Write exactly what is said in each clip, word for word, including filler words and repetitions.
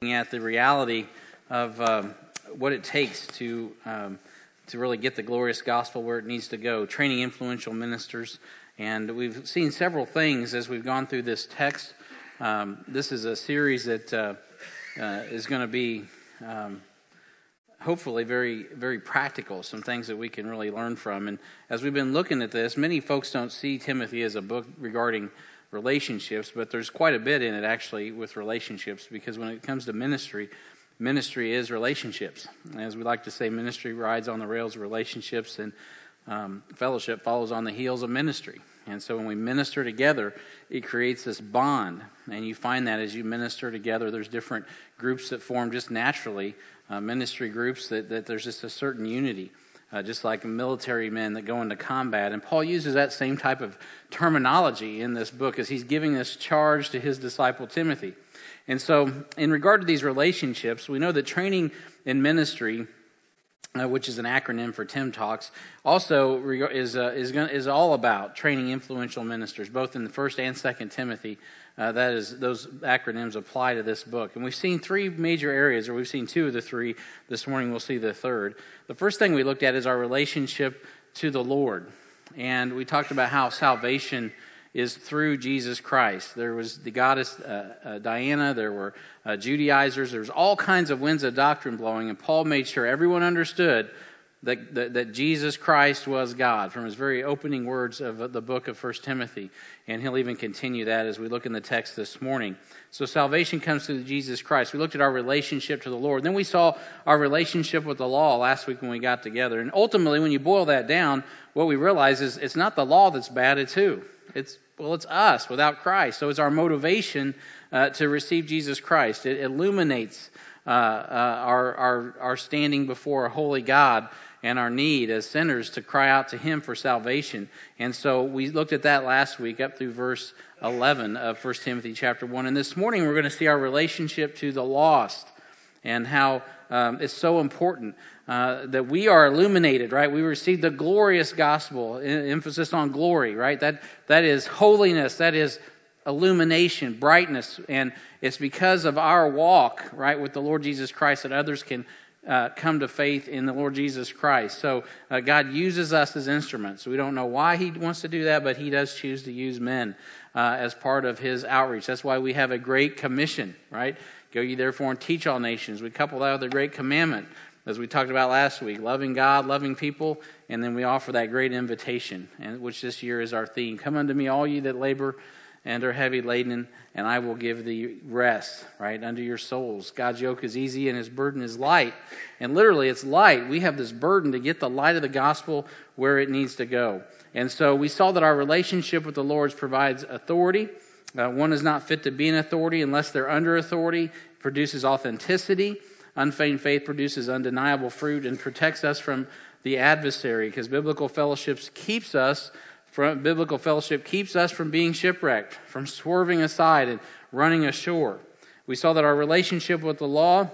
At the reality of um, what it takes to um, to really get the glorious gospel where it needs to go, training influential ministers. And we've seen several things as we've gone through this text. Um, this is a series that uh, uh, is going to be um, hopefully very, very practical, some things that we can really learn from. And as we've been looking at this, many folks don't see Timothy as a book regarding relationships, but there's quite a bit in it actually with relationships, because when it comes to ministry, ministry is relationships. As we like to say, ministry rides on the rails of relationships, and um, fellowship follows on the heels of ministry. And so when we minister together, it creates this bond, and you find that as you minister together, there's different groups that form just naturally, uh, ministry groups, that, that there's just a certain unity. Uh, just like military men that go into combat. And Paul uses that same type of terminology in this book as he's giving this charge to his disciple Timothy. And so in regard to these relationships, we know that training in ministry, uh, which is an acronym for Tim Talks, also is uh, is, gonna, is all about training influential ministers, both in the First and Second Timothy. Uh, that is, those acronyms apply to this book. And we've seen three major areas, or we've seen two of the three. This morning we'll see the third. The first thing we looked at is our relationship to the Lord. And we talked about how salvation is through Jesus Christ. There was the goddess uh, uh, Diana, there were uh, Judaizers, there was all kinds of winds of doctrine blowing, and Paul made sure everyone understood That, that, that Jesus Christ was God from his very opening words of the book of First Timothy. And he'll even continue that as we look in the text this morning. So salvation comes through Jesus Christ. We looked at our relationship to the Lord. Then we saw our relationship with the law last week when we got together. And ultimately, when you boil that down, what we realize is it's not the law that's bad, it's who? It's, well, it's us without Christ. So it's our motivation uh, to receive Jesus Christ. It illuminates uh, uh, our, our, our standing before a holy God and our need as sinners to cry out to him for salvation. And so we looked at that last week up through verse eleven of First Timothy chapter one. And this morning we're going to see our relationship to the lost and how um, it's so important uh, that we are illuminated, right? We receive the glorious gospel, emphasis on glory, right? That that is holiness, that is illumination, brightness. And it's because of our walk, right, with the Lord Jesus Christ that others can Uh, come to faith in the Lord Jesus Christ. So uh, God uses us as instruments. We don't know why he wants to do that, but he does choose to use men uh, as part of his outreach. That's why we have a great commission, right? Go ye therefore and teach all nations. We couple that with a great commandment, as we talked about last week, loving God, loving people, and then we offer that great invitation, and which this year is our theme. Come unto me, all ye that labor and are heavy laden, and I will give thee rest, right, unto your souls. God's yoke is easy and his burden is light. And literally, it's light. We have this burden to get the light of the gospel where it needs to go. And so we saw that our relationship with the Lord provides authority. Uh, one is not fit to be an authority unless they're under authority. It produces authenticity. Unfeigned faith produces undeniable fruit and protects us from the adversary, because biblical fellowships keeps us From biblical fellowship keeps us from being shipwrecked, from swerving aside and running ashore. We saw that our relationship with the law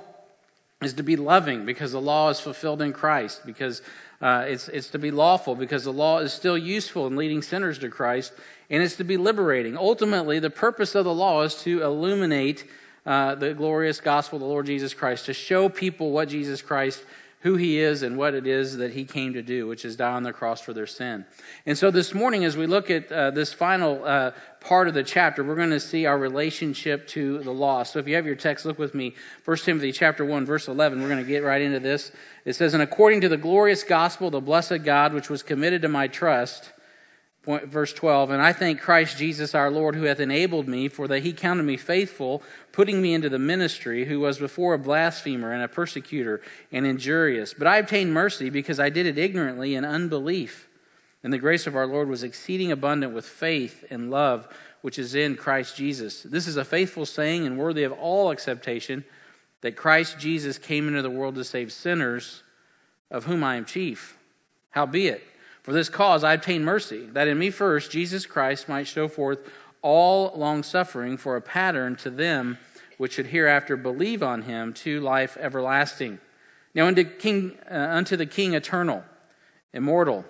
is to be loving, because the law is fulfilled in Christ, because uh, it's it's to be lawful, because the law is still useful in leading sinners to Christ, and it's to be liberating. Ultimately, the purpose of the law is to illuminate uh, the glorious gospel of the Lord Jesus Christ, to show people what Jesus Christ, who he is and what it is that he came to do, which is die on the cross for their sin. And so this morning, as we look at uh, this final uh, part of the chapter, we're going to see our relationship to the lost. So if you have your text, look with me, First Timothy chapter one, verse eleven. We're going to get right into this. It says, "And according to the glorious gospel of the blessed God, which was committed to my trust," Point, verse twelve, "And I thank Christ Jesus our Lord, who hath enabled me, for that he counted me faithful, putting me into the ministry, who was before a blasphemer and a persecutor and injurious. But I obtained mercy, because I did it ignorantly in unbelief. And the grace of our Lord was exceeding abundant with faith and love, which is in Christ Jesus. This is a faithful saying and worthy of all acceptation, that Christ Jesus came into the world to save sinners, of whom I am chief. Howbeit, for this cause I obtained mercy, that in me first Jesus Christ might show forth all longsuffering for a pattern to them which should hereafter believe on him to life everlasting. Now unto King, uh, unto the King eternal, immortal,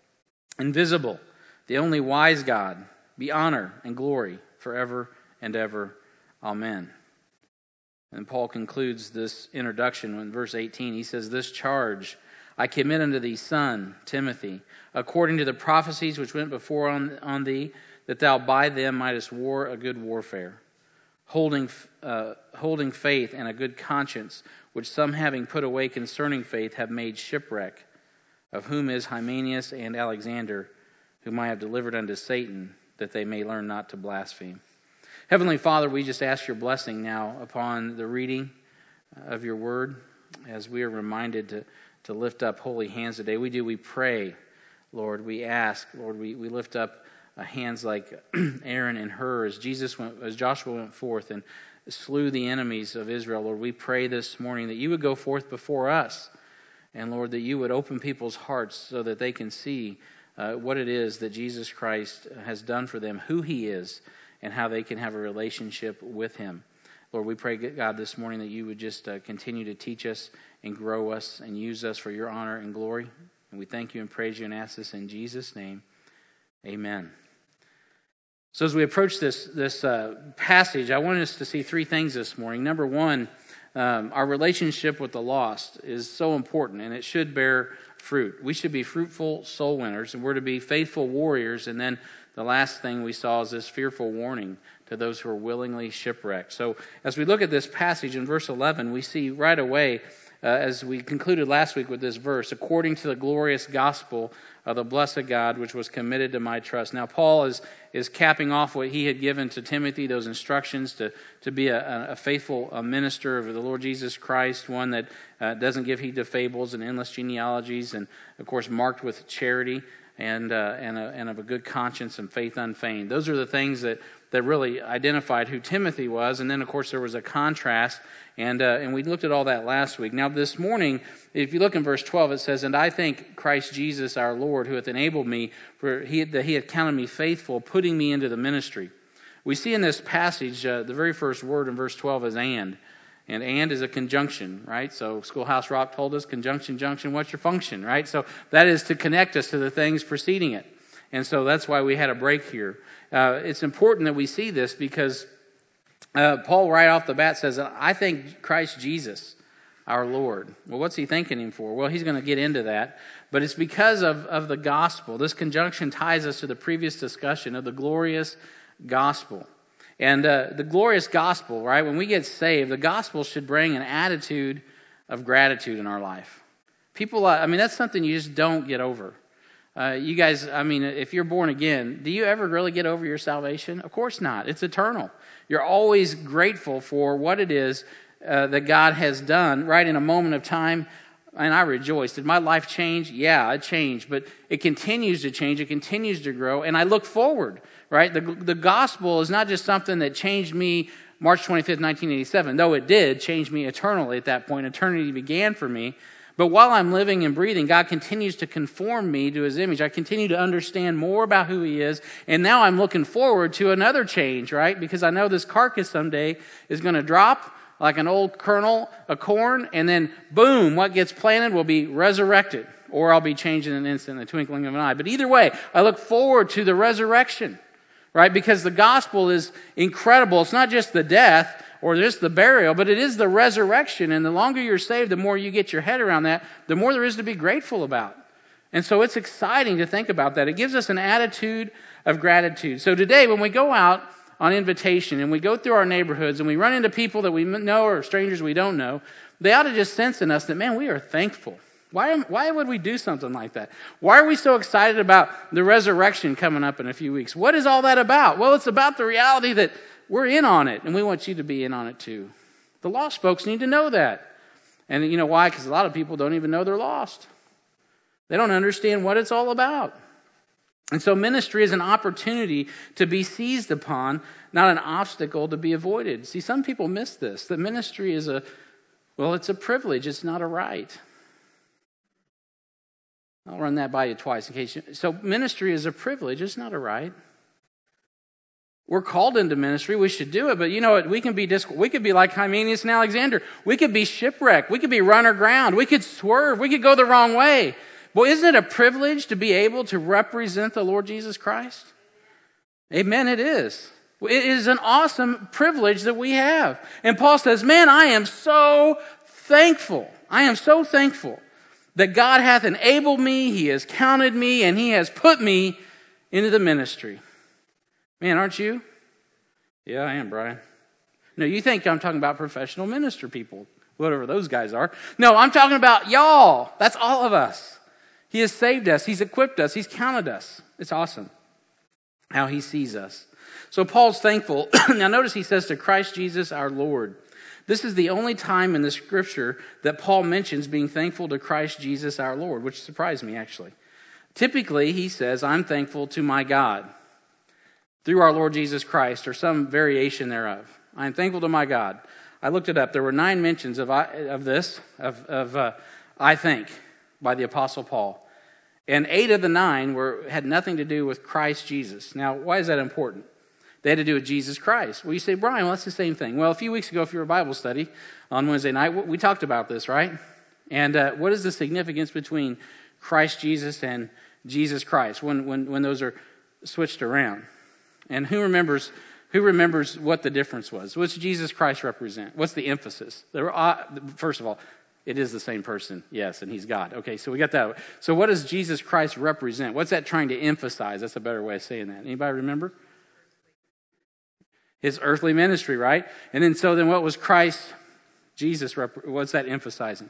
invisible, the only wise God, be honor and glory forever and ever. Amen." And Paul concludes this introduction in verse eighteen. He says, "This charge I commit unto thee, son, Timothy, according to the prophecies which went before on, on thee, that thou by them mightest war a good warfare, holding uh, holding faith and a good conscience, which some having put away concerning faith have made shipwreck, of whom is Hymenaeus and Alexander, whom I have delivered unto Satan, that they may learn not to blaspheme." Heavenly Father, we just ask your blessing now upon the reading of your word, as we are reminded to, to lift up holy hands today. We do, we pray, Lord, we ask, Lord, we, we lift up uh, hands like Aaron and Hur, as Jesus went, as Joshua went forth and slew the enemies of Israel. Lord, we pray this morning that you would go forth before us, and Lord, that you would open people's hearts so that they can see uh, what it is that Jesus Christ has done for them, who he is, and how they can have a relationship with him. Lord, we pray, God, this morning that you would just uh, continue to teach us and grow us and use us for your honor and glory. And we thank you and praise you and ask this in Jesus' name. Amen. So as we approach this, this uh, passage, I want us to see three things this morning. Number one, um, our relationship with the lost is so important, and it should bear fruit. We should be fruitful soul winners, and we're to be faithful warriors. And then the last thing we saw is this fearful warning to those who are willingly shipwrecked. So as we look at this passage in verse eleven, we see right away, uh, as we concluded last week with this verse, according to the glorious gospel of the blessed God, which was committed to my trust. Now, Paul is is capping off what he had given to Timothy, those instructions to, to be a, a faithful a minister of the Lord Jesus Christ, one that uh, doesn't give heed to fables and endless genealogies, and, of course, marked with charity and uh, and, a, and of a good conscience and faith unfeigned. Those are the things that, that really identified who Timothy was. And then, of course, there was a contrast, and uh, and we looked at all that last week. Now, this morning, if you look in verse twelve, it says, "And I thank Christ Jesus our Lord, who hath enabled me, for he that he hath counted me faithful, putting me into the ministry." We see in this passage, uh, the very first word in verse twelve is "and." And "and" is a conjunction, right? So Schoolhouse Rock told us, conjunction, junction, what's your function, right? So that is to connect us to the things preceding it. And so that's why we had a break here. Uh, it's important that we see this because uh, Paul right off the bat says, "I thank Christ Jesus, our Lord." Well, what's he thanking him for? Well, he's going to get into that. But it's because of, of the gospel. This conjunction ties us to the previous discussion of the glorious gospel. And uh, the glorious gospel, right, when we get saved, the gospel should bring an attitude of gratitude in our life. People, uh, I mean, that's something you just don't get over. Uh, you guys, I mean, if you're born again, do you ever really get over your salvation? Of course not. It's eternal. You're always grateful for what it is uh, that God has done, right, in a moment of time. And I rejoice. Did my life change? Yeah, it changed. But it continues to change. It continues to grow. And I look forward, right? The, the gospel is not just something that changed me March twenty-fifth, nineteen eighty-seven, though it did change me eternally at that point. Eternity began for me. But while I'm living and breathing, God continues to conform me to his image. I continue to understand more about who he is. And now I'm looking forward to another change, right? Because I know this carcass someday is going to drop like an old kernel of corn, and then boom, what gets planted will be resurrected, or I'll be changed in an instant, in the twinkling of an eye. But either way, I look forward to the resurrection, right? Because the gospel is incredible. It's not just the death or just the burial, but it is the resurrection. And the longer you're saved, the more you get your head around that, the more there is to be grateful about. And so it's exciting to think about that. It gives us an attitude of gratitude. So today, when we go out on invitation and we go through our neighborhoods and we run into people that we know or strangers we don't know, they ought to just sense in us that, man, we are thankful. Why, why would we do something like that? Why are we so excited about the resurrection coming up in a few weeks? What is all that about? Well, it's about the reality that we're in on it, and we want you to be in on it too. The lost folks need to know that. And you know why? Because a lot of people don't even know they're lost. They don't understand what it's all about. And so ministry is an opportunity to be seized upon, not an obstacle to be avoided. See, some people miss this. That ministry is a, well, it's a privilege. It's not a right. I'll run that by you twice in case you... So ministry is a privilege. It's not a right. We're called into ministry. We should do it. But you know what? We can be dis- we could be like Hymenaeus and Alexander. We could be shipwrecked. We could be run aground. We could swerve. We could go the wrong way. Well, isn't it a privilege to be able to represent the Lord Jesus Christ? Amen, it is. It is an awesome privilege that we have. And Paul says, man, I am so thankful. I am so thankful that God hath enabled me, He has counted me, and He has put me into the ministry. Man, aren't you? Yeah, I am, Brian. No, you think I'm talking about professional minister people, whatever those guys are. No, I'm talking about y'all. That's all of us. He has saved us. He's equipped us. He's counted us. It's awesome how He sees us. So Paul's thankful. Now notice he says to Christ Jesus our Lord. This is the only time in the scripture that Paul mentions being thankful to Christ Jesus our Lord, which surprised me actually. Typically he says, I'm thankful to my God through our Lord Jesus Christ, or some variation thereof. I'm thankful to my God. I looked it up. There were nine mentions of I, of this, of, of uh, I think, by the Apostle Paul. And eight of the nine were had nothing to do with Christ Jesus. Now, why is that important? They had to do with Jesus Christ. Well, you say, Brian, well, that's the same thing. Well, a few weeks ago, if you were a Bible study on Wednesday night, we talked about this, right? And uh, what is the significance between Christ Jesus and Jesus Christ when, when, when those are switched around? And who remembers who remembers what the difference was? What's Jesus Christ represent? What's the emphasis? There were, uh, first of all, it is the same person, yes, and He's God. Okay, so we got that. So what does Jesus Christ represent? What's that trying to emphasize? That's a better way of saying that. Anybody remember? His earthly ministry, right? And then, so then what was Christ, Jesus, rep- what's that emphasizing?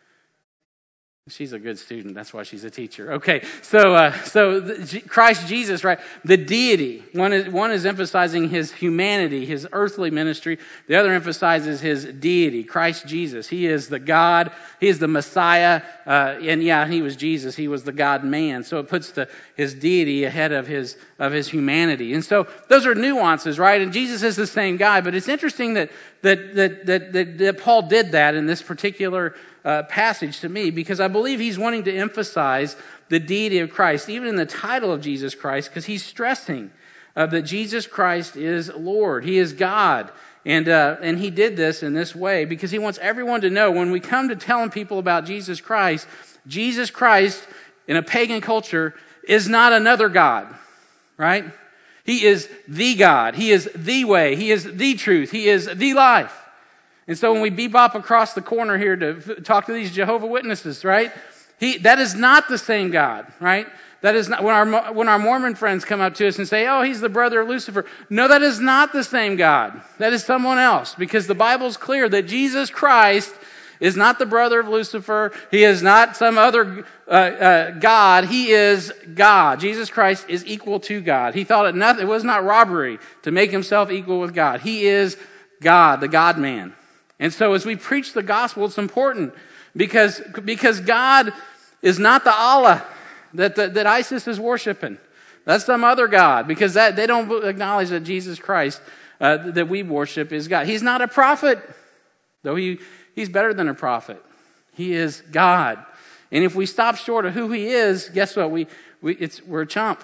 She's a good student. That's why she's a teacher. Okay, so uh, so the, Christ Jesus, right? The deity. One is one is emphasizing His humanity, His earthly ministry. The other emphasizes His deity, Christ Jesus. He is the God. He is the Messiah. Uh, and yeah, He was Jesus. He was the God-man. So it puts the His deity ahead of His of His humanity. And so those are nuances, right? And Jesus is the same guy. But it's interesting that that that that, that, that Paul did that in this particular Uh, passage to me, because I believe he's wanting to emphasize the deity of Christ, even in the title of Jesus Christ, because he's stressing uh, that Jesus Christ is Lord. He is God. And uh, and he did this in this way because he wants everyone to know when we come to telling people about Jesus Christ, Jesus Christ in a pagan culture is not another God, right? He is the God. He is the way. He is the truth. He is the life. And so when we bebop across the corner here to f- talk to these Jehovah's Witnesses, right? He that is not the same God, right? That is not when our when our Mormon friends come up to us and say, "Oh, he's the brother of Lucifer." No, that is not the same God. That is someone else, because the Bible's clear that Jesus Christ is not the brother of Lucifer. He is not some other uh, uh, God. He is God. Jesus Christ is equal to God. He thought it nothing. It was not robbery to make himself equal with God. He is God, the God-man. And so as we preach the gospel, it's important because, because God is not the Allah that, that, that ISIS is worshiping. That's some other God, because that they don't acknowledge that Jesus Christ uh, that we worship is God. He's not a prophet, though he, he's better than a prophet. He is God. And if we stop short of who He is, guess what? We, we it's we're a chump.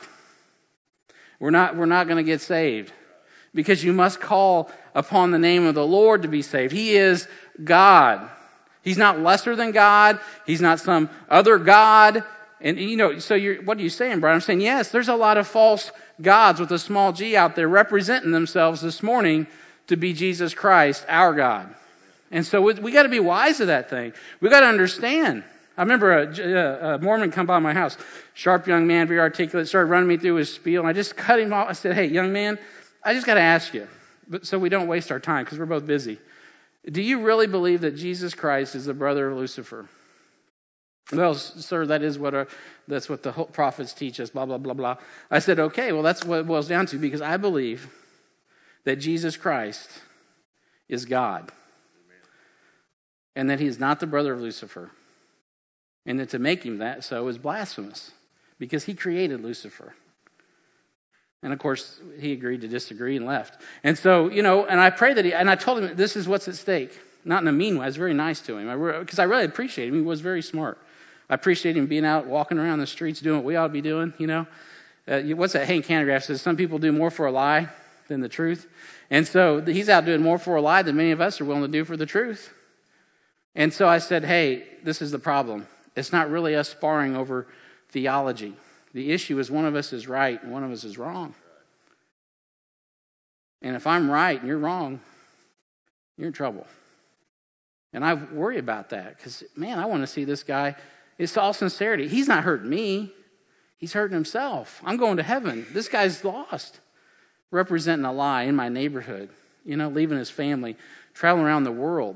We're not we're not going to get saved. Because you must call upon the name of the Lord to be saved. He is God. He's not lesser than God. He's not some other God. And, you know, so you're, what are you saying, Brian? I'm saying, yes, there's a lot of false gods with a small g out there representing themselves this morning to be Jesus Christ, our God. And so we, we got to be wise to that thing. We got to understand. I remember a, a, a Mormon come by my house, sharp young man, very articulate, started running me through his spiel, and I just cut him off. I said, hey, young man, I just got to ask you, but so we don't waste our time because we're both busy. Do you really believe that Jesus Christ is the brother of Lucifer? Well, sir, that is what our, that's what the prophets teach us, blah, blah, blah, blah. I said, okay, well, that's what it boils down to, because I believe that Jesus Christ is God. And that He is not the brother of Lucifer. And that to make Him that so is blasphemous, because He created Lucifer. And of course, he agreed to disagree and left. And so, you know, and I pray that he, and I told him, this is what's at stake. Not in a mean way. I was very nice to him. Because I, re- I really appreciate him. He was very smart. I appreciate him being out, walking around the streets, doing what we ought to be doing, you know. Uh, what's that Hank Hanegraaff says? Some people do more for a lie than the truth. And so he's out doing more for a lie than many of us are willing to do for the truth. And so I said, hey, this is the problem. It's not really us sparring over theology. The issue is one of us is right and one of us is wrong. And if I'm right and you're wrong, you're in trouble. And I worry about that because, man, I want to see this guy. It's all sincerity. He's not hurting me. He's hurting himself. I'm going to heaven. This guy's lost. Representing a lie in my neighborhood. You know, leaving his family, traveling around the world.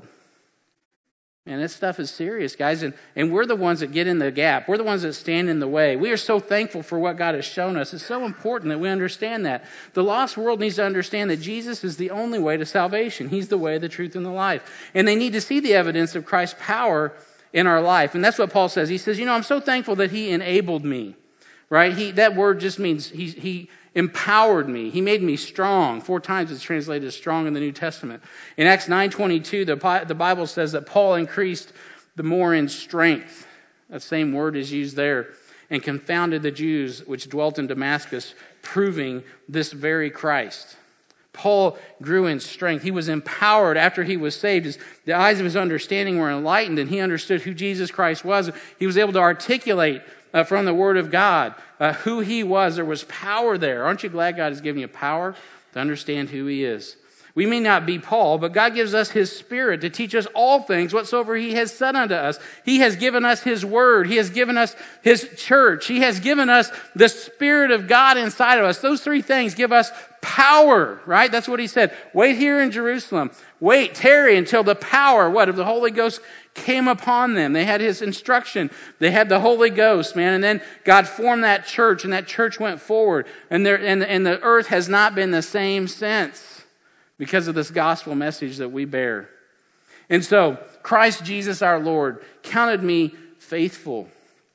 Man, this stuff is serious, guys. And, and we're the ones that get in the gap. We're the ones that stand in the way. We are so thankful for what God has shown us. It's so important that we understand that. The lost world needs to understand that Jesus is the only way to salvation. He's the way, the truth, and the life. And they need to see the evidence of Christ's power in our life. And that's what Paul says. He says, you know, I'm so thankful that he enabled me. Right? He, that word just means he, he empowered me. He made me strong. Four times it's translated as strong in the New Testament. In Acts nine twenty-two, the, the Bible says that Paul increased the more in strength. That same word is used there. And confounded the Jews which dwelt in Damascus, proving this very Christ. Paul grew in strength. He was empowered after he was saved. His, the eyes of his understanding were enlightened, and he understood who Jesus Christ was. He was able to articulate Uh, from the Word of God, uh, who he was. There was power there. Aren't you glad God has given you power to understand who he is? We may not be Paul, but God gives us his Spirit to teach us all things whatsoever he has said unto us. He has given us his Word. He has given us his church. He has given us the Spirit of God inside of us. Those three things give us power, right? That's what he said. Wait here in Jerusalem. Wait, tarry until the power, what, of the Holy Ghost came upon them. They had his instruction. They had the Holy Ghost, man. And then God formed that church, and that church went forward. And, there, and, and the earth has not been the same since because of this gospel message that we bear. And so, Christ Jesus our Lord counted me faithful,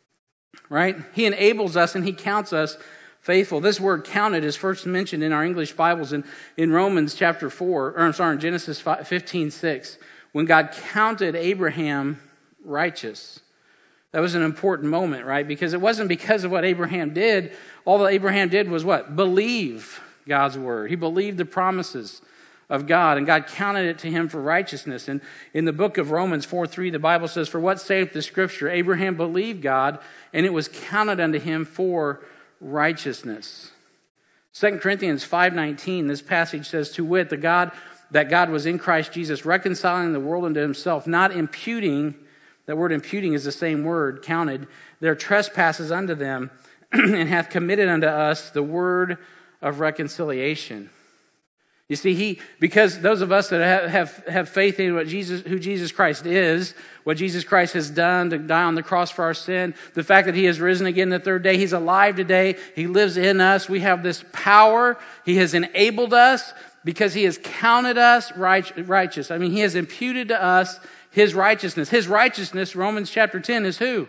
right? He enables us and he counts us faithful. This word counted is first mentioned in our English Bibles in, in Romans chapter four, or I'm sorry, in Genesis fifteen six. When God counted Abraham righteous. That was an important moment, right? Because it wasn't because of what Abraham did. All that Abraham did was what? Believe God's word. He believed the promises of God, and God counted it to him for righteousness. And in the book of Romans four three, the Bible says, "For what saith the Scripture? Abraham believed God, and it was counted unto him for righteousness." Second Corinthians five nineteen, this passage says, "To wit, the God that God was in Christ Jesus, reconciling the world unto himself, not imputing," that word imputing is the same word, counted, "their trespasses unto them, and hath committed unto us the word of reconciliation." You see, he because those of us that have, have, have faith in what Jesus, who Jesus Christ is, what Jesus Christ has done to die on the cross for our sin, the fact that he has risen again the third day, he's alive today, he lives in us, we have this power, he has enabled us, because he has counted us righteous. I mean, he has imputed to us his righteousness. His righteousness, Romans chapter ten, is who?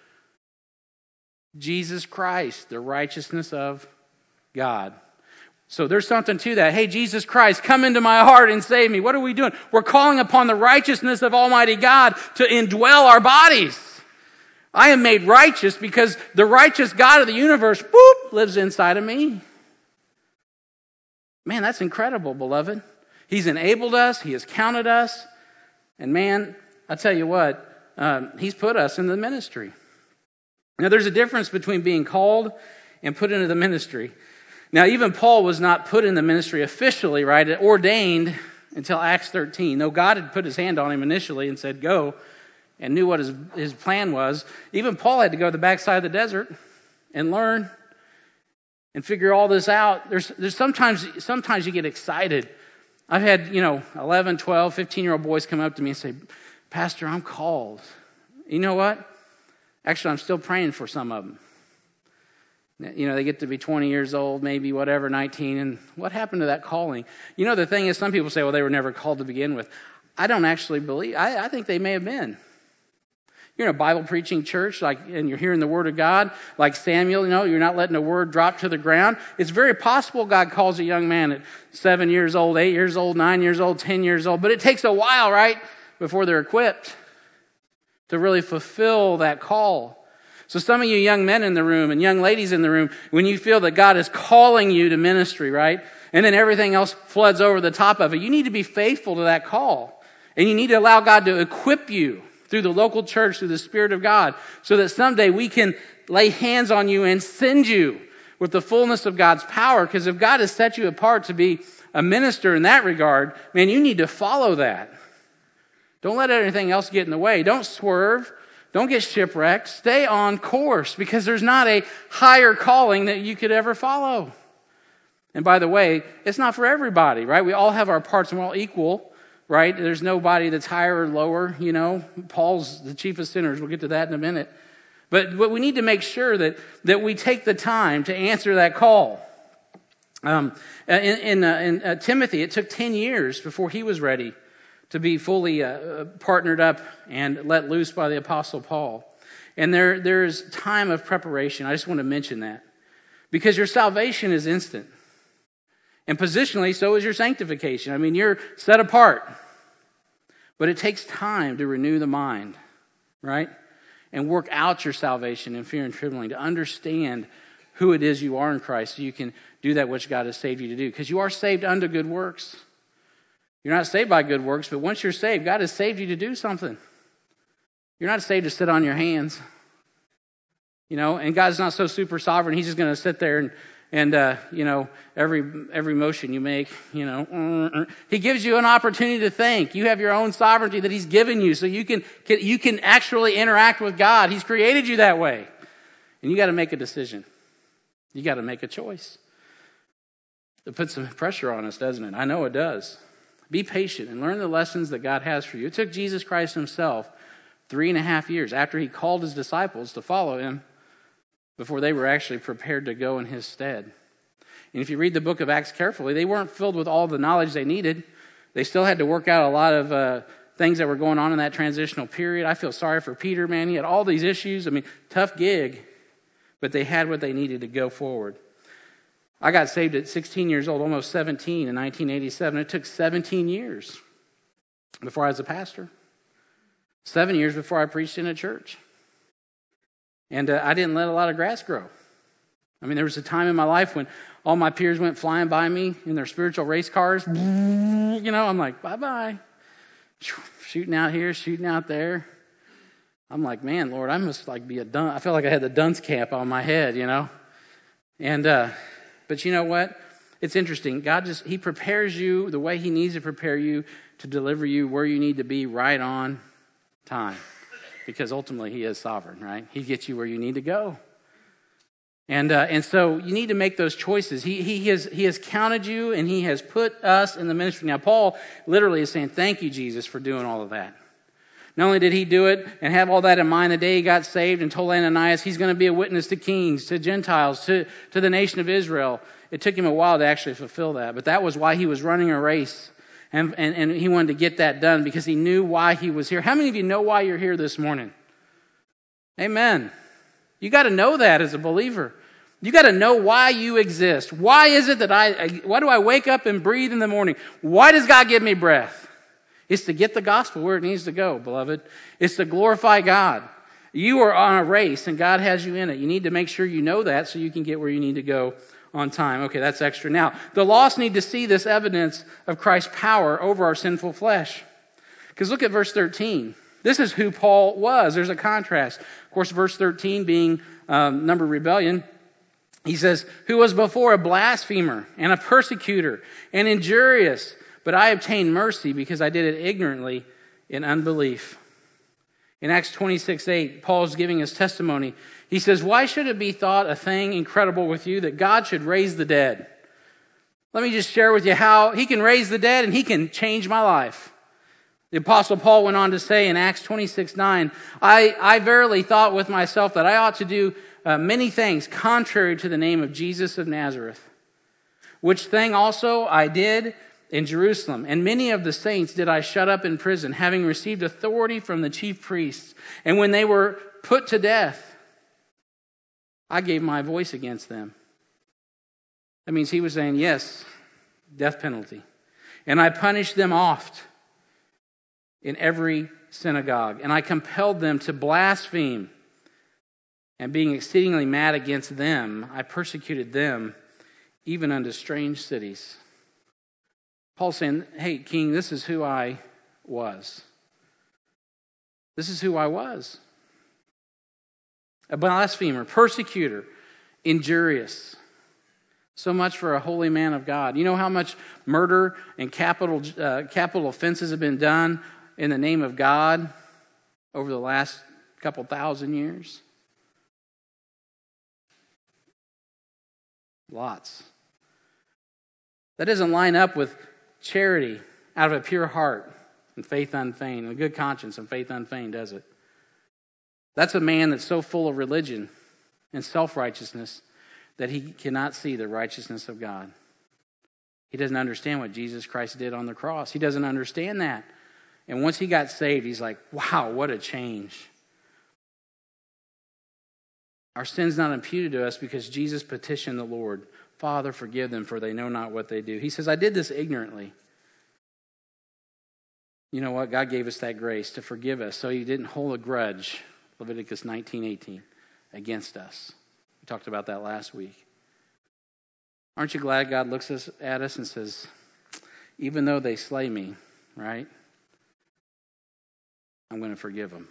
Jesus Christ, the righteousness of God. So there's something to that. Hey, Jesus Christ, come into my heart and save me. What are we doing? We're calling upon the righteousness of Almighty God to indwell our bodies. I am made righteous because the righteous God of the universe, boop, lives inside of me. Man, that's incredible, beloved. He's enabled us. He has counted us. And man, I tell you what, um, he's put us in the ministry. Now, there's a difference between being called and put into the ministry. Now, even Paul was not put in the ministry officially, right? Ordained until Acts thirteen. Though God had put his hand on him initially and said, go, and knew what his, his plan was. Even Paul had to go to the backside of the desert and learn and figure all this out. There's there's sometimes sometimes you get excited. I've had, you know, eleven, twelve, fifteen-year-old boys come up to me and say, "Pastor, I'm called." You know what? Actually, I'm still praying for some of them. You know, they get to be twenty years old, maybe whatever, nineteen, and what happened to that calling? You know, the thing is, some people say, well, they were never called to begin with. I don't actually believe, I, I think they may have been. You're in a Bible preaching church, like, and you're hearing the word of God, like Samuel, you know, you're not letting the word drop to the ground. It's very possible God calls a young man at seven years old, eight years old, nine years old, ten years old, but it takes a while, right, before they're equipped to really fulfill that call. So some of you young men in the room and young ladies in the room, when you feel that God is calling you to ministry, right, and then everything else floods over the top of it, you need to be faithful to that call. And you need to allow God to equip you through the local church, through the Spirit of God, so that someday we can lay hands on you and send you with the fullness of God's power. Because if God has set you apart to be a minister in that regard, man, you need to follow that. Don't let anything else get in the way. Don't swerve. Don't get shipwrecked. Stay on course, because there's not a higher calling that you could ever follow. And by the way, it's not for everybody, right? We all have our parts and we're all equal, right? There's nobody that's higher or lower, you know. Paul's the chief of sinners. We'll get to that in a minute. But, but we need to make sure that, that we take the time to answer that call. Um, in in, uh, in uh, Timothy, it took ten years before he was ready to be fully uh, partnered up and let loose by the Apostle Paul. And there there's time of preparation. I just want to mention that. Because your salvation is instant. And positionally, so is your sanctification. I mean, you're set apart. But it takes time to renew the mind, right? And work out your salvation in fear and trembling, to understand who it is you are in Christ, so you can do that which God has saved you to do. Because you are saved unto good works. You're not saved by good works, but once you're saved, God has saved you to do something. You're not saved to sit on your hands. You know, and God's not so super sovereign, he's just going to sit there and, and uh, you know, every every motion you make, you know, uh, uh, he gives you an opportunity to think. You have your own sovereignty that he's given you, so you can, can you can actually interact with God. He's created you that way. And you got to make a decision. You got to make a choice. It puts some pressure on us, doesn't it? I know it does. Be patient and learn the lessons that God has for you. It took Jesus Christ himself three and a half years after he called his disciples to follow him before they were actually prepared to go in his stead. And if you read the book of Acts carefully, they weren't filled with all the knowledge they needed. They still had to work out a lot of uh, things that were going on in that transitional period. I feel sorry for Peter, man. He had all these issues. I mean, tough gig. But they had what they needed to go forward. I got saved at sixteen years old, almost seventeen, in nineteen eighty-seven. It took seventeen years before I was a pastor. Seven years before I preached in a church. And uh, I didn't let a lot of grass grow. I mean, there was a time in my life when all my peers went flying by me in their spiritual race cars. You know, I'm like, bye-bye. Shooting out here, shooting out there. I'm like, man, Lord, I must like be a dunce. I felt like I had the dunce cap on my head, you know. And, uh, but you know what? It's interesting. God just, he prepares you the way he needs to prepare you to deliver you where you need to be right on time. Because ultimately he is sovereign, right? He gets you where you need to go. And uh, and so you need to make those choices. He he has he has counted you and he has put us in the ministry. Now, Paul literally is saying, thank you, Jesus, for doing all of that. Not only did he do it and have all that in mind the day he got saved and told Ananias he's going to be a witness to kings, to Gentiles, to, to the nation of Israel. It took him a while to actually fulfill that. But that was why he was running a race. And, and, and he wanted to get that done because he knew why he was here. How many of you know why you're here this morning? Amen. You got to know that as a believer. You got to know why you exist. Why is it that I, why do I wake up and breathe in the morning? Why does God give me breath? It's to get the gospel where it needs to go, beloved. It's to glorify God. You are on a race and God has you in it. You need to make sure you know that so you can get where you need to go on time. Okay, that's extra. Now, the lost need to see this evidence of Christ's power over our sinful flesh. Because look at verse thirteen. This is who Paul was. There's a contrast. Of course, verse thirteen being um, number rebellion. He says, who was before a blasphemer and a persecutor and injurious, but I obtained mercy because I did it ignorantly in unbelief. In Acts twenty-six eight, Paul's giving his testimony. He says, why should it be thought a thing incredible with you that God should raise the dead? Let me just share with you how he can raise the dead and he can change my life. The Apostle Paul went on to say in Acts twenty-six nine, I, I verily thought with myself that I ought to do uh, many things contrary to the name of Jesus of Nazareth, which thing also I did in Jerusalem. And many of the saints did I shut up in prison, having received authority from the chief priests. And when they were put to death, I gave my voice against them. That means he was saying, yes, death penalty. And I punished them oft in every synagogue. And I compelled them to blaspheme. And being exceedingly mad against them, I persecuted them even unto strange cities. Paul's saying, hey, King, this is who I was. This is who I was. A blasphemer, persecutor, injurious. So much for a holy man of God. You know how much murder and capital uh, capital offenses have been done in the name of God over the last couple thousand years? Lots. That doesn't line up with charity out of a pure heart and faith unfeigned, and a good conscience and faith unfeigned, does it? That's a man that's so full of religion and self-righteousness that he cannot see the righteousness of God. He doesn't understand what Jesus Christ did on the cross. He doesn't understand that. And once he got saved, he's like, wow, what a change. Our sin's not imputed to us because Jesus petitioned the Lord, Father, forgive them, for they know not what they do. He says, I did this ignorantly. You know what? God gave us that grace to forgive us, so he didn't hold a grudge, Leviticus nineteen eighteen, against us. We talked about that last week. Aren't you glad God looks at us and says, even though they slay me, right? I'm going to forgive them.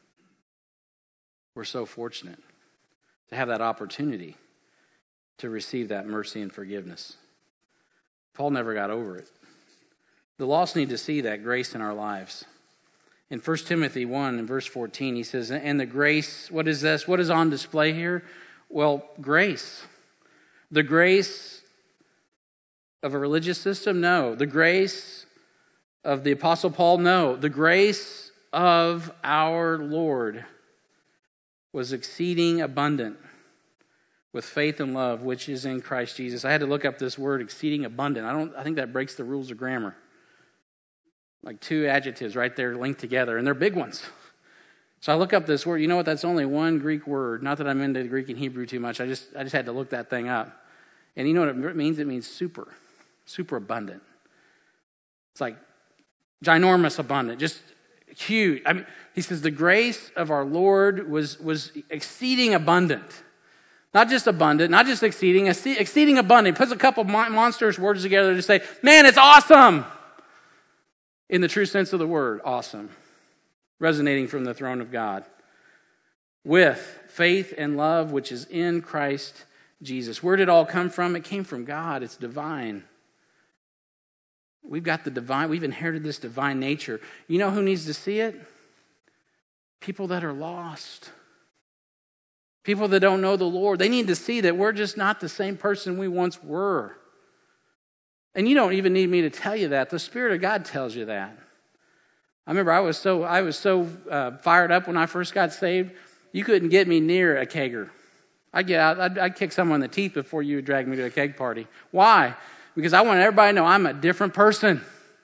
We're so fortunate to have that opportunity to receive that mercy and forgiveness. Paul never got over it. The lost need to see that grace in our lives. In First Timothy one and verse fourteen, he says, and the grace, what is this? What is on display here? Well, grace. The grace of a religious system? No. The grace of the Apostle Paul? No. The grace of our Lord was exceeding abundant with faith and love, which is in Christ Jesus. I had to look up this word, exceeding abundant. I don't. I think that breaks the rules of grammar. Like two adjectives right there linked together, and they're big ones. So I look up this word. You know what? That's only one Greek word. Not that I'm into Greek and Hebrew too much. I just I just had to look that thing up. And you know what it means? It means super, super abundant. It's like ginormous abundant, just huge. I mean, he says the grace of our Lord was was exceeding abundant. Not just abundant, not just exceeding, exceeding abundant. He puts a couple monstrous words together to say, man, it's awesome. In the true sense of the word, awesome. Resonating from the throne of God. With faith and love, which is in Christ Jesus. Where did it all come from? It came from God. It's divine. We've got the divine, we've inherited this divine nature. You know who needs to see it? People that are lost. People that don't know the Lord. They need to see that we're just not the same person we once were. And you don't even need me to tell you that. The Spirit of God tells you that. I remember I was so I was so uh, fired up when I first got saved. You couldn't get me near a kegger. I'd get out. I'd, I'd kick someone in the teeth before you would drag me to a keg party. Why? Because I want everybody to know I'm a different person.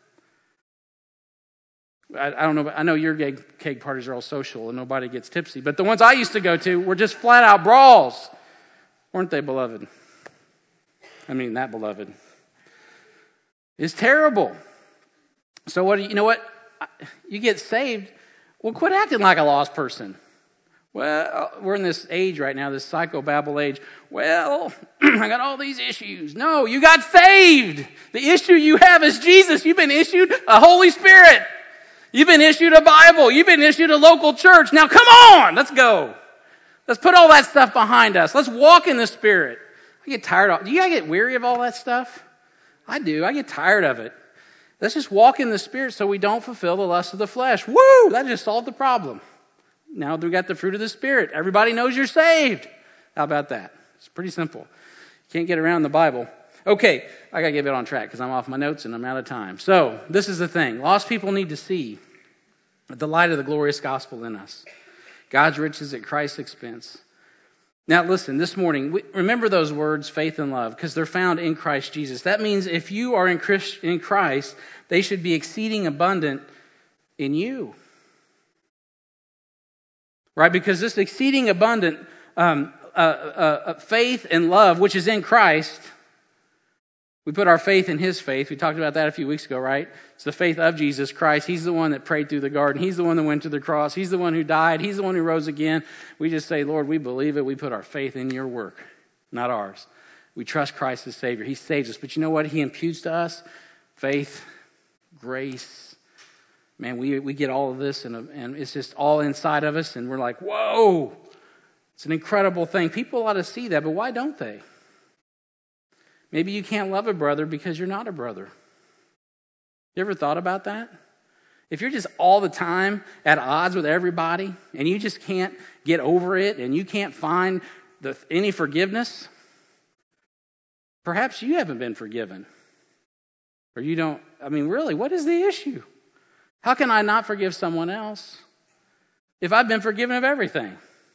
I, I don't know. But I know your keg, keg parties are all social and nobody gets tipsy. But the ones I used to go to were just flat out brawls, weren't they, beloved? I mean, that beloved. It's terrible. So what? You know what? You get saved. Well, quit acting like a lost person. Well, we're in this age right now, this psychobabble age. Well, I got all these issues. No, you got saved. The issue you have is Jesus. You've been issued a Holy Spirit. You've been issued a Bible. You've been issued a local church. Now come on, let's go. Let's put all that stuff behind us. Let's walk in the Spirit. I get tired of. Do you guys get weary of all that stuff? I do. I get tired of it. Let's just walk in the Spirit so we don't fulfill the lust of the flesh. Woo! That just solved the problem. Now we got the fruit of the Spirit. Everybody knows you're saved. How about that? It's pretty simple. Can't get around the Bible. Okay, I got to get a bit on track because I'm off my notes and I'm out of time. So this is the thing. Lost people need to see the light of the glorious gospel in us. God's riches at Christ's expense. Now listen, this morning, remember those words, faith and love, because they're found in Christ Jesus. That means if you are in Christ, they should be exceeding abundant in you. Right? Because this exceeding abundant um, uh, uh, faith and love, which is in Christ, we put our faith in His faith. We talked about that a few weeks ago, right? It's the faith of Jesus Christ. He's the one that prayed through the garden. He's the one that went to the cross. He's the one who died. He's the one who rose again. We just say, Lord, we believe it. We put our faith in your work, not ours. We trust Christ as Savior. He saves us. But you know what He imputes to us? Faith, grace. Man, we, we get all of this, and, and it's just all inside of us, and we're like, whoa. It's an incredible thing. People ought to see that, but why don't they? Maybe you can't love a brother because you're not a brother. You ever thought about that? If you're just all the time at odds with everybody and you just can't get over it and you can't find the, any forgiveness, perhaps you haven't been forgiven. Or you don't, I mean, really, what is the issue? How can I not forgive someone else if I've been forgiven of everything?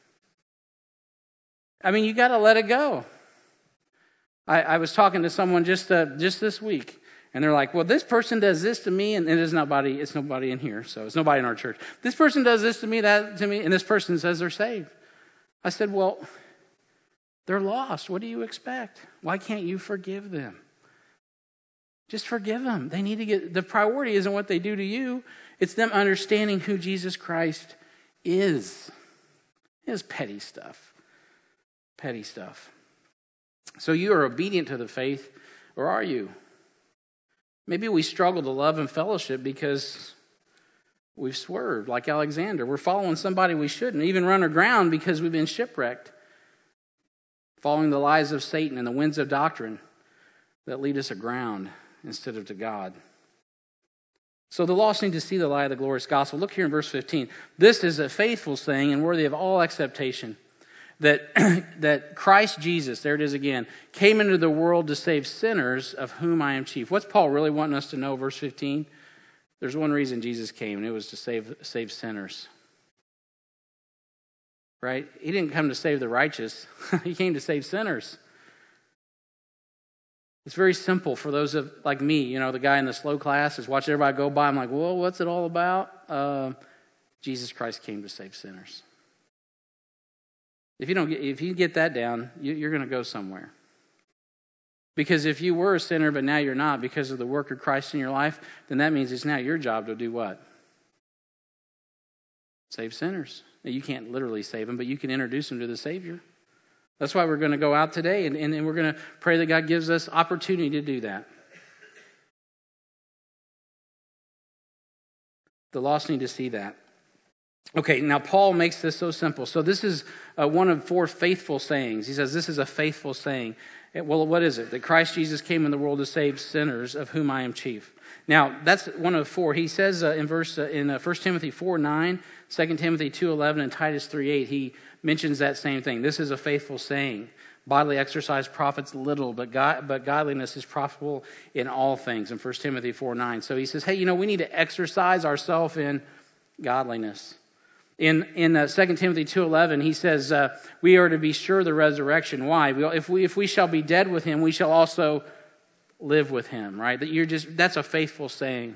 I mean, you got to let it go. I, I was talking to someone just uh, just this week, and they're like, well, this person does this to me, and it is nobody, it's nobody in here, so it's nobody in our church. This person does this to me, that to me, and this person says they're saved. I said, well, they're lost. What do you expect? Why can't you forgive them? Just forgive them. They need to get, the priority isn't what they do to you. It's them understanding who Jesus Christ is. It's petty stuff. Petty stuff. So you are obedient to the faith, or are you? Maybe we struggle to love and fellowship because we've swerved, like Alexander. We're following somebody we shouldn't, even run aground because we've been shipwrecked, following the lies of Satan and the winds of doctrine that lead us aground instead of to God. So the lost need to see the light of the glorious gospel. Look here in verse fifteen. This is a faithful saying and worthy of all acceptation, that, that Christ Jesus, there it is again, came into the world to save sinners, of whom I am chief. What's Paul really wanting us to know, verse fifteen? There's one reason Jesus came, and it was to save, save sinners. Right? He didn't come to save the righteous. He came to save sinners. It's very simple for those of like me, you know, the guy in the slow class is watching everybody go by. I'm like, well, what's it all about? Uh, Jesus Christ came to save sinners. If you don't get, if you get that down, you, you're going to go somewhere. Because if you were a sinner, but now you're not because of the work of Christ in your life, then that means it's now your job to do what? Save sinners. Now, you can't literally save them, but you can introduce them to the Savior. That's why we're going to go out today, and, and, and we're going to pray that God gives us opportunity to do that. The lost need to see that. Okay, now Paul makes this so simple. So this is uh, one of four faithful sayings. He says this is a faithful saying. Well, what is it? That Christ Jesus came in the world to save sinners, of whom I am chief. Now, that's one of four. He says uh, in verse uh, in uh, First Timothy four nine, Second Timothy two eleven, and Titus three eight, he mentions that same thing. This is a faithful saying. Bodily exercise profits little, but God, but godliness is profitable in all things, in First Timothy four nine. So he says, hey, you know, we need to exercise ourselves in godliness. In in uh, Second Timothy two eleven, he says, uh, we are to be sure of the resurrection. Why? We, if we if we shall be dead with him, we shall also live with him, right? That you're just that's a faithful saying.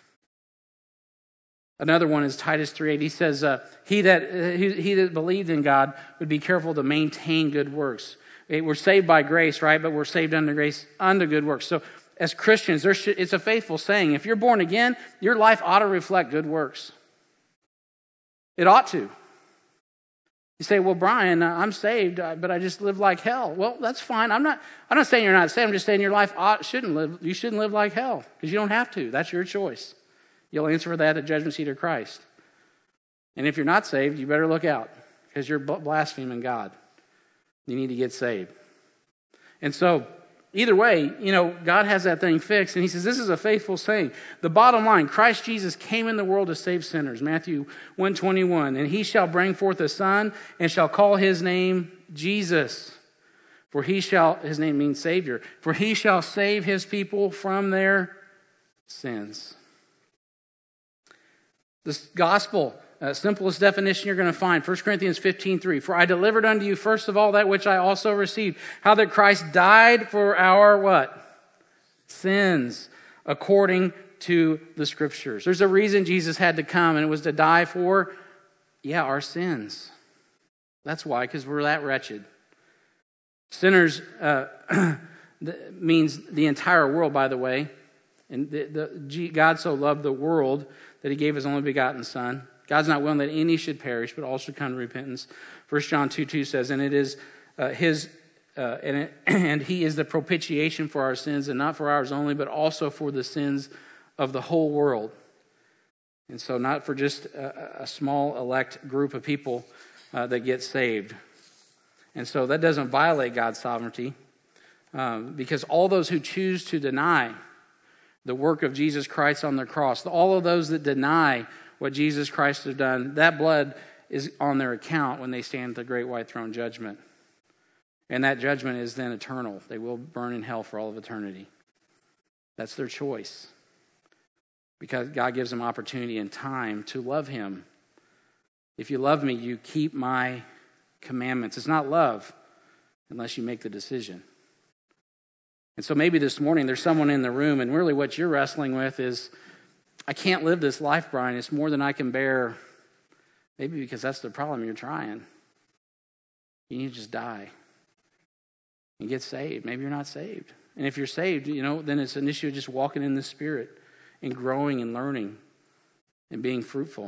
Another one is Titus three eight. He says, uh, he that uh, he, he that believed in God would be careful to maintain good works. Okay, we're saved by grace, right? But we're saved under grace unto good works. So as Christians, there should, it's a faithful saying. If you're born again, your life ought to reflect good works. It ought to. You say, well, Brian, uh, I'm saved, uh, but I just live like hell. Well, that's fine. I'm not I'm not saying you're not saved. I'm just saying your life ought, shouldn't live. You shouldn't live like hell because you don't have to. That's your choice. You'll answer for that at the judgment seat of Christ. And if you're not saved, you better look out because you're blaspheming God. You need to get saved. And so, either way, you know, God has that thing fixed. And he says, this is a faithful saying. The bottom line, Christ Jesus came in the world to save sinners. Matthew one twenty-one. And he shall bring forth a son and shall call his name Jesus. For he shall, his name means Savior. For he shall save his people from their sins. This gospel, uh, simplest definition you're going to find, First Corinthians fifteen three. For I delivered unto you first of all that which I also received, how that Christ died for our what? Sins, according to the Scriptures. There's a reason Jesus had to come, and it was to die for, yeah, our sins. That's why, because we're that wretched. Sinners uh, means the entire world, by the way. And the, the, God so loved the world that he gave his only begotten Son. God's not willing that any should perish, but all should come to repentance. First John two two says, and it is uh, his, uh, and, it, and he is the propitiation for our sins, and not for ours only, but also for the sins of the whole world. And so not for just a, a small elect group of people uh, that get saved. And so that doesn't violate God's sovereignty. Um, because all those who choose to deny the work of Jesus Christ on the cross, all of those that deny what Jesus Christ has done, that blood is on their account when they stand at the great white throne judgment. And that judgment is then eternal. They will burn in hell for all of eternity. That's their choice. Because God gives them opportunity and time to love him. If you love me, you keep my commandments. It's not love unless you make the decision. And so maybe this morning there's someone in the room, and really what you're wrestling with is, I can't live this life, Brian. It's more than I can bear. Maybe because that's the problem you're trying. You need to just die and get saved. Maybe you're not saved. And if you're saved, you know, then it's an issue of just walking in the Spirit and growing and learning and being fruitful.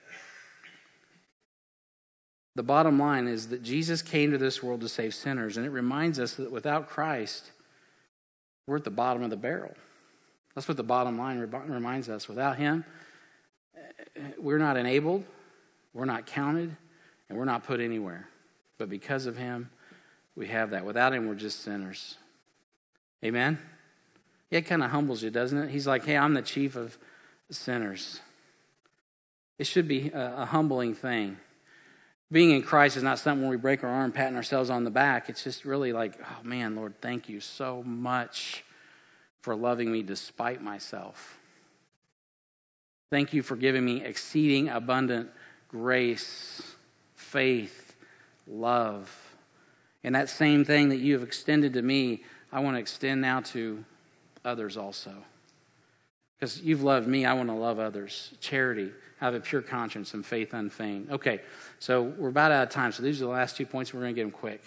The bottom line is that Jesus came to this world to save sinners, and it reminds us that without Christ, we're at the bottom of the barrel. That's what the bottom line reminds us. Without him, we're not enabled, we're not counted, and we're not put anywhere. But because of him, we have that. Without him, we're just sinners. Amen? Yeah, it kind of humbles you, doesn't it? He's like, hey, I'm the chief of sinners. It should be a, a humbling thing. Being in Christ is not something where we break our arm, patting ourselves on the back. It's just really like, oh man, Lord, thank you so much for loving me despite myself. Thank you for giving me exceeding abundant grace, faith, love. And that same thing that you have extended to me, I want to extend now to others also. Because you've loved me, I want to love others. Charity, have a pure conscience, and faith unfeigned. Okay, so we're about out of time. So these are the last two points. We're going to get them quick.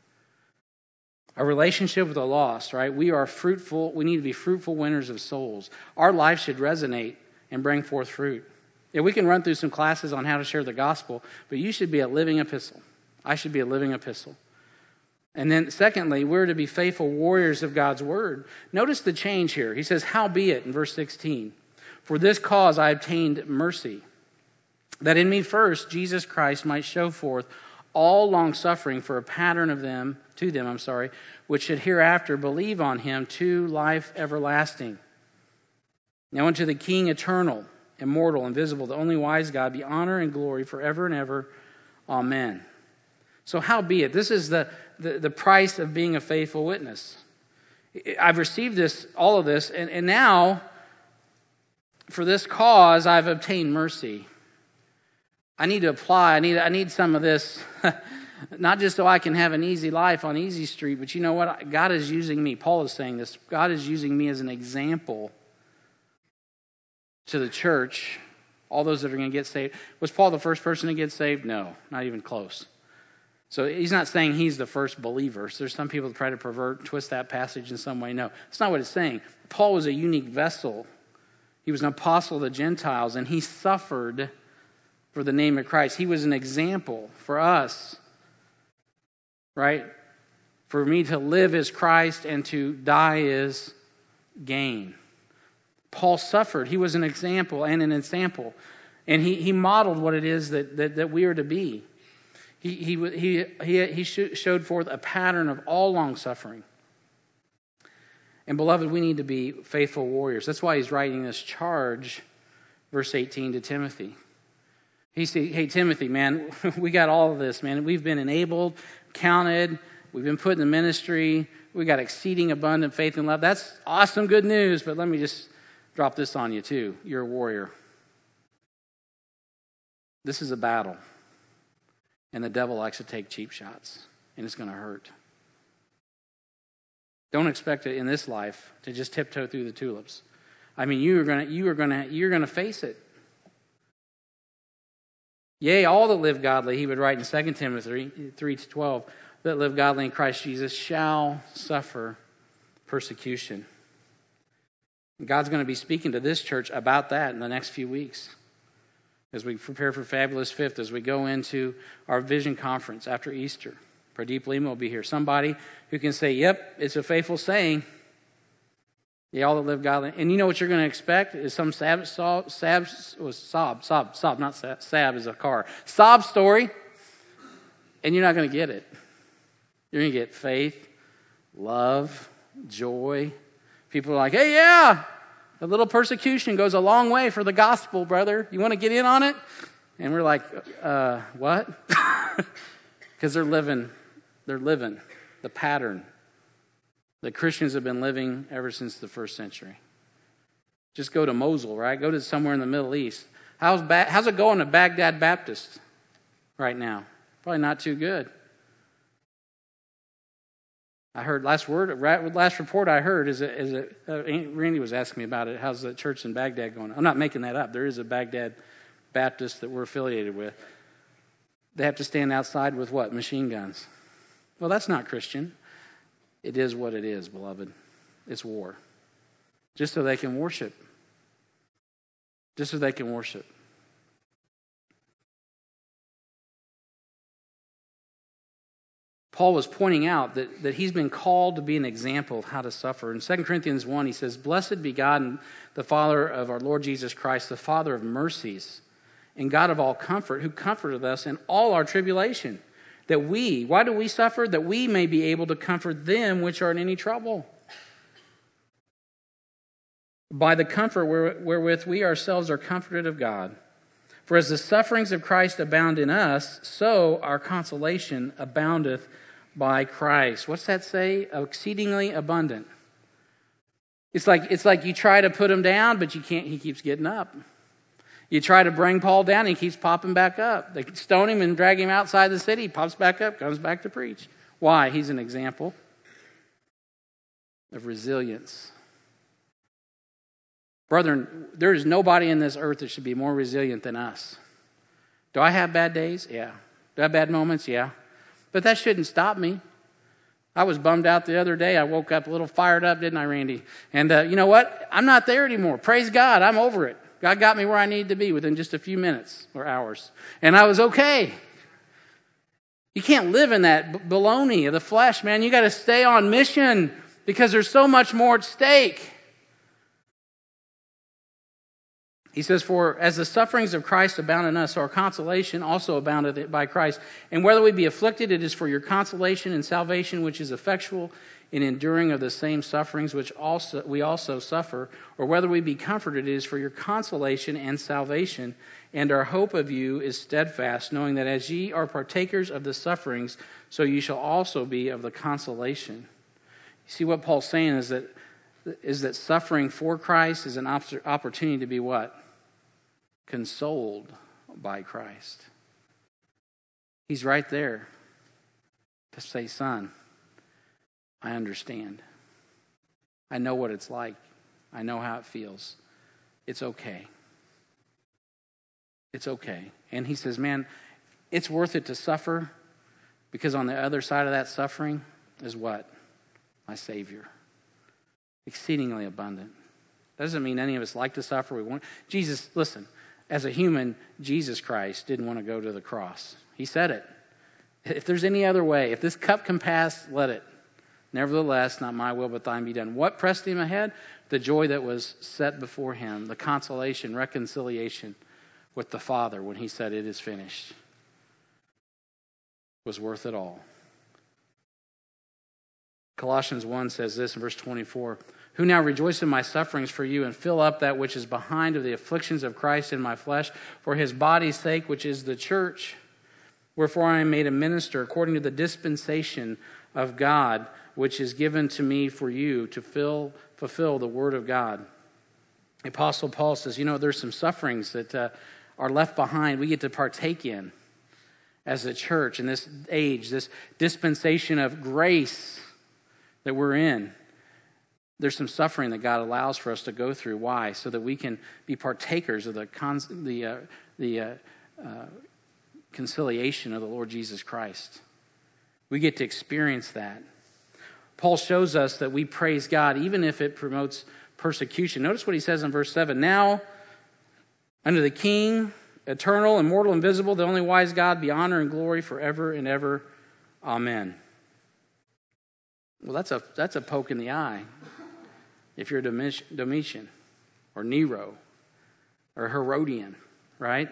A relationship with the lost, right? We are fruitful. We need to be fruitful winners of souls. Our life should resonate and bring forth fruit. Yeah, we can run through some classes on how to share the gospel, but you should be a living epistle. I should be a living epistle. And then secondly, we're to be faithful warriors of God's word. Notice the change here. He says, howbeit, in verse sixteen, for this cause I obtained mercy, that in me first Jesus Christ might show forth all long-suffering for a pattern of them, to them, I'm sorry, which should hereafter believe on him to life everlasting. Now unto the King eternal, immortal, invisible, the only wise God, be honor and glory forever and ever. Amen. So howbeit, this is the, the, the price of being a faithful witness. I've received this, all of this, and, and now, for this cause, I've obtained mercy. I need to apply. I need, I need some of this, not just so I can have an easy life on Easy Street, but you know what? God is using me. Paul is saying this. God is using me as an example to the church, all those that are going to get saved. Was Paul the first person to get saved? No, not even close. So he's not saying he's the first believer. So there's some people that try to pervert, twist that passage in some way. No, that's not what it's saying. Paul was a unique vessel. He was an apostle of the Gentiles, and he suffered for the name of Christ. He was an example for us, right? For me to live as Christ and to die is gain. Paul suffered. He was an example and an ensample. And he, he modeled what it is that, that, that we are to be. He, he, he, he, he showed forth a pattern of all long-suffering. And beloved, we need to be faithful warriors. That's why he's writing this charge, verse eighteen, to Timothy. He said, hey, Timothy, man, we got all of this, man. We've been enabled, counted, we've been put in the ministry, we got exceeding abundant faith and love. That's awesome, good news, but let me just drop this on you too. You're a warrior. This is a battle. And the devil likes to take cheap shots, and it's going to hurt. Don't expect it in this life to just tiptoe through the tulips. I mean, you are going to, you are going to, you're going to face it. Yea, all that live godly, he would write in Second Timothy three to twelve, that live godly in Christ Jesus shall suffer persecution. God's going to be speaking to this church about that in the next few weeks. As we prepare for Fabulous Fifth, as we go into our Vision Conference after Easter. Pradeep Lima will be here. Somebody who can say, yep, it's a faithful saying. Yeah, all that live godly. And you know what you're going to expect is some sab, sob, sab, was sob, sob, sob, not sab, sab is a car. Sob story, and you're not going to get it. You're going to get faith, love, joy. People are like, hey, yeah, a little persecution goes a long way for the gospel, brother. You want to get in on it? And we're like, uh, what? Because they're living, they're living the pattern that Christians have been living ever since the first century. Just go to Mosul, right? Go to somewhere in the Middle East. How's ba- how's it going to Baghdad Baptist right now? Probably not too good. I heard last word, last report I heard is it, is it uh, Randy was asking me about it. How's the church in Baghdad going? I'm not making that up. There is a Baghdad Baptist that we're affiliated with. They have to stand outside with what? Machine guns. Well, that's not Christian. It is what it is, beloved. It's war. Just so they can worship. Just so they can worship. Paul was pointing out that, that he's been called to be an example of how to suffer. In Second Corinthians one, he says, "Blessed be God and the Father of our Lord Jesus Christ, the Father of mercies, and God of all comfort, who comforted us in all our tribulation, that we," why do we suffer? "That we may be able to comfort them which are in any trouble, by the comfort wherewith we ourselves are comforted of God. For as the sufferings of Christ abound in us, so our consolation aboundeth by Christ." What's that say? Exceedingly abundant. It's like it's like you try to put him down, but you can't. He keeps getting up. You try to bring Paul down, he keeps popping back up. They stone him and drag him outside the city. He pops back up, comes back to preach. Why? He's an example of resilience. Brethren, there is nobody in this earth that should be more resilient than us. Do I have bad days? Yeah. Do I have bad moments? Yeah. But that shouldn't stop me. I was bummed out the other day. I woke up a little fired up, didn't I, Randy? And uh, you know what? I'm not there anymore. Praise God. I'm over it. God got me where I needed to be within just a few minutes or hours. And I was okay. You can't live in that baloney of the flesh, man. You got to stay on mission because there's so much more at stake. He says, "For as the sufferings of Christ abound in us, so our consolation also aboundeth by Christ. And whether we be afflicted, it is for your consolation and salvation, which is effectual in enduring of the same sufferings which also we also suffer. Or whether we be comforted, it is for your consolation and salvation. And our hope of you is steadfast, knowing that as ye are partakers of the sufferings, so ye shall also be of the consolation." You see what Paul's saying is that is that suffering for Christ is an opportunity to be what? Consoled by Christ. He's right there to say, "Son, I understand. I know what it's like. I know how it feels. It's okay. It's okay." And he says, man, it's worth it to suffer because on the other side of that suffering is what? My Savior. Exceedingly abundant. Doesn't mean any of us like to suffer. We want Jesus, listen, as a human, Jesus Christ didn't want to go to the cross. He said it. If there's any other way, if this cup can pass, let it. Nevertheless, not my will, but thine be done. What pressed him ahead? The joy that was set before him, the consolation, reconciliation with the Father when he said, "It is finished," was worth it all. Colossians one says this in verse twenty-four, "Who now rejoice in my sufferings for you and fill up that which is behind of the afflictions of Christ in my flesh for his body's sake, which is the church. Wherefore I am made a minister according to the dispensation of God, which is given to me for you to fill, fulfill the word of God." The Apostle Paul says, you know, there's some sufferings that uh, are left behind we get to partake in as a church in this age, this dispensation of grace that we're in. There's some suffering that God allows for us to go through. Why? So that we can be partakers of the cons- the uh, the uh, uh, conciliation of the Lord Jesus Christ. We get to experience that. Paul shows us that we praise God even if it promotes persecution. Notice what he says in verse seven. "Now, unto the King, eternal, immortal, invisible, the only wise God, be honor and glory forever and ever. Amen." Well, that's a that's a poke in the eye. If you're Domitian or Nero or Herodian, right?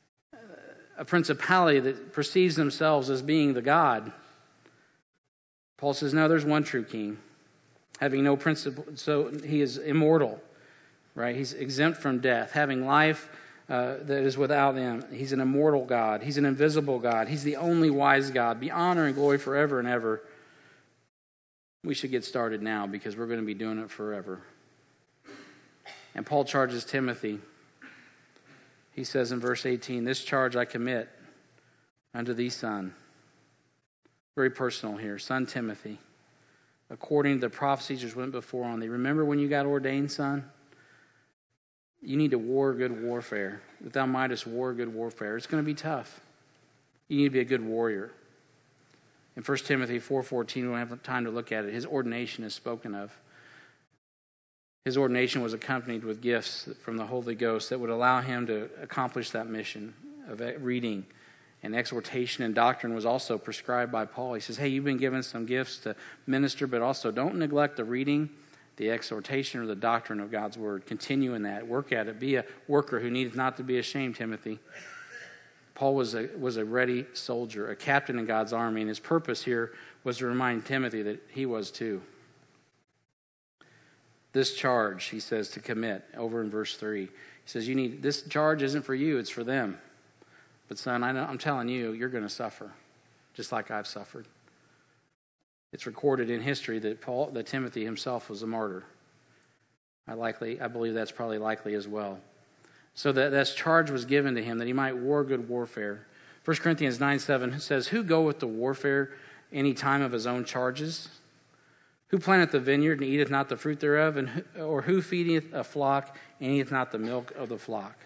A principality that perceives themselves as being the God. Paul says, no, there's one true king, having no principle. So he is immortal, right? He's exempt from death, having life uh, that is without end. He's an immortal God. He's an invisible God. He's the only wise God. Be honor and glory forever and ever. We should get started now because we're going to be doing it forever. And Paul charges Timothy. He says in verse eighteen, this charge I commit unto thee, son. Very personal here. Son Timothy, according to the prophecies which went before on thee. Remember when you got ordained, son? You need to war good warfare. That thou mightest war good warfare. It's going to be tough. You need to be a good warrior. In First Timothy four fourteen, we don't have time to look at it. His ordination is spoken of. His ordination was accompanied with gifts from the Holy Ghost that would allow him to accomplish that mission of reading. And exhortation and doctrine was also prescribed by Paul. He says, hey, you've been given some gifts to minister, but also don't neglect the reading, the exhortation, or the doctrine of God's word. Continue in that. Work at it. Be a worker who needeth not to be ashamed, Timothy. Paul was a, was a ready soldier, a captain in God's army, and his purpose here was to remind Timothy that he was too. This charge, he says, to commit, over in verse three. He says, "You need this charge isn't for you, it's for them. But son, I know, I'm telling you, you're going to suffer, just like I've suffered." It's recorded in history that Paul, that Timothy himself was a martyr. I likely, I believe that's probably likely as well. So that this charge was given to him that he might war good warfare. First Corinthians nine seven says, "Who goeth to warfare any time of his own charges? Who planteth the vineyard and eateth not the fruit thereof? And who, or who feedeth a flock and eateth not the milk of the flock?"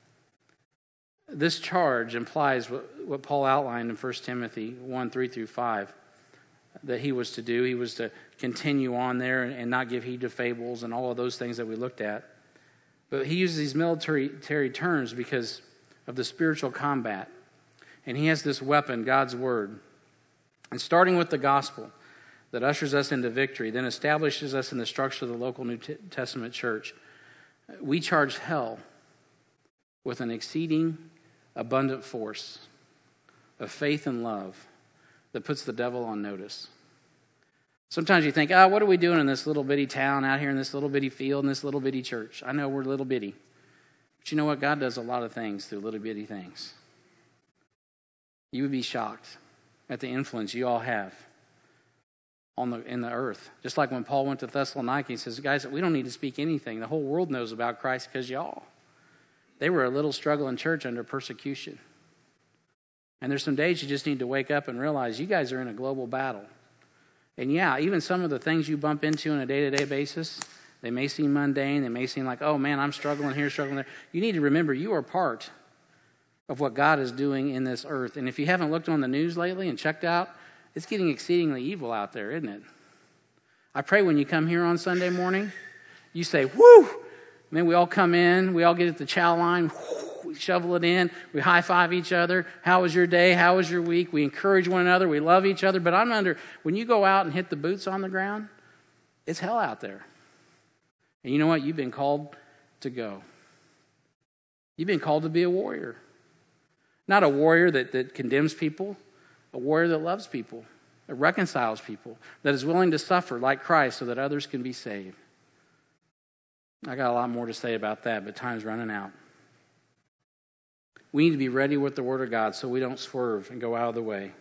This charge implies what, what Paul outlined in First Timothy one, three through five, that he was to do. He was to continue on there and, and not give heed to fables and all of those things that we looked at. But he uses these military terms because of the spiritual combat. And he has this weapon, God's word. And starting with the gospel that ushers us into victory, then establishes us in the structure of the local New Testament church, we charge hell with an exceeding abundant force of faith and love that puts the devil on notice. Sometimes you think, oh, what are we doing in this little bitty town out here in this little bitty field in this little bitty church? I know we're little bitty. But you know what? God does a lot of things through little bitty things. You would be shocked at the influence you all have on the in the earth. Just like when Paul went to Thessalonica, he says, guys, we don't need to speak anything. The whole world knows about Christ because y'all. They were a little struggling church under persecution. And there's some days you just need to wake up and realize you guys are in a global battle. And yeah, even some of the things you bump into on a day-to-day basis, they may seem mundane. They may seem like, oh man, I'm struggling here, struggling there. You need to remember you are part of what God is doing in this earth. And if you haven't looked on the news lately and checked out, it's getting exceedingly evil out there, isn't it? I pray when you come here on Sunday morning, you say, whoo! And then we all come in, we all get at the chow line, we shovel it in, we high-five each other. How was your day? How was your week? We encourage one another, we love each other. But I'm under, when you go out and hit the boots on the ground, it's hell out there. And you know what? You've been called to go. You've been called to be a warrior. Not a warrior that, that condemns people, a warrior that loves people, that reconciles people, that is willing to suffer like Christ so that others can be saved. I got a lot more to say about that, but time's running out. We need to be ready with the Word of God so we don't swerve and go out of the way.